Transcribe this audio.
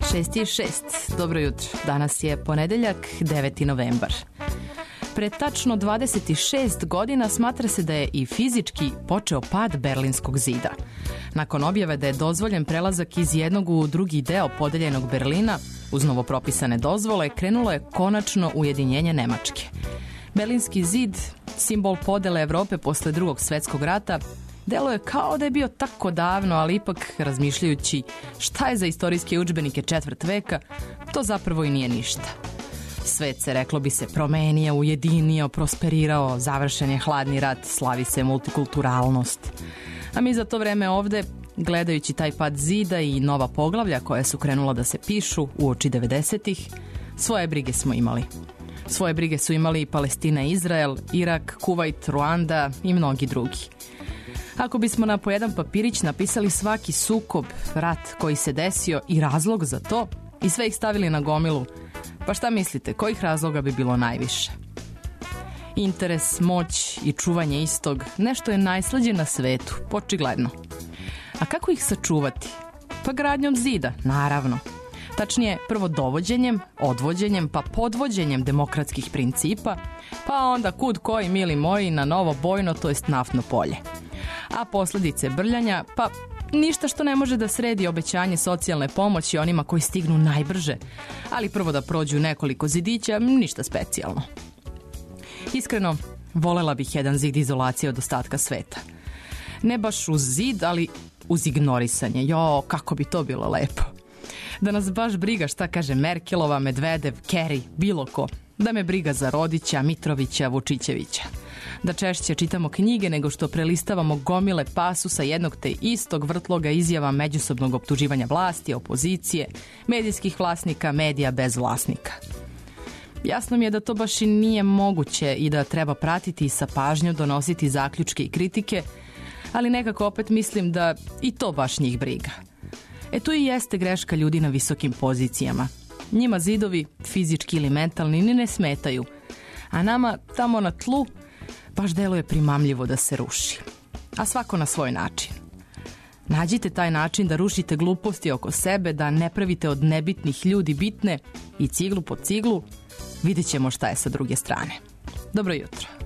6:06. Dobro jutro. Danas je ponedeljak, 9. novembar. Pred tačno 26 godina smatra se da je i fizički počeo pad Berlinskog zida. Nakon objave da je dozvoljen prelazak iz jednog u drugi deo podeljenog Berlina, uz novopropisane dozvole, krenulo je konačno ujedinjenje Nemačke. Berlinski zid, simbol podele Evrope posle Drugog svjetskog rata, delo je kao da je bio tako davno, ali ipak razmišljajući šta je za istorijske udžbenike četvrt veka, to zapravo i nije ništa. Svet se, reklo bi se, promenio, ujedinio, prosperirao, završen je hladni rat, slavi se multikulturalnost. A mi za to vreme ovde, gledajući taj pad zida i nova poglavlja koja su krenula da se pišu uoči 90-ih, svoje brige smo imali. Svoje brige su imali i Palestina i Izrael, Irak, Kuvajt, Ruanda i mnogi drugi. Ako bismo na po jedan papirić napisali svaki sukob, rat koji se desio i razlog za to i sve ih stavili na gomilu, pa šta mislite, kojih razloga bi bilo najviše? Interes, moć i čuvanje istog nešto je najslađe na svetu, očigledno. A kako ih sačuvati? Pa gradnjom zida, naravno. Tačnije, prvo dovođenjem, odvođenjem, pa podvođenjem demokratskih principa, pa onda kud koji, mili moji, na novo bojno, to jest naftno polje. A posljedice brljanja, pa ništa što ne može da sredi obećanje socijalne pomoći onima koji stignu najbrže, ali prvo da prođu nekoliko zidića, ništa specijalno. Iskreno, volela bih jedan zid izolacije od ostatka sveta. Ne baš uz zid, ali uz ignorisanje. Jo, kako bi to bilo lepo. Da nas baš briga šta kaže Merkelova, Medvedev, Kerry, bilo ko. Da me briga za Rodića, Mitrovića, Vučićevića. Da češće čitamo knjige nego što prelistavamo gomile pasusa jednog te istog vrtloga izjava međusobnog optuživanja vlasti, opozicije, medijskih vlasnika, medija bez vlasnika. Jasno mi je da to baš i nije moguće i da treba pratiti i sa pažnjom donositi zaključke i kritike, ali nekako opet mislim da i to baš njih briga. Tu i jeste greška ljudi na visokim pozicijama. Njima zidovi, fizički ili mentalni, ni ne smetaju, a nama tamo na tlu baš deluje primamljivo da se ruši. A svako na svoj način. Nađite taj način da rušite gluposti oko sebe, da ne pravite od nebitnih ljudi bitne i ciglu po ciglu, vidjet ćemo šta je sa druge strane. Dobro jutro.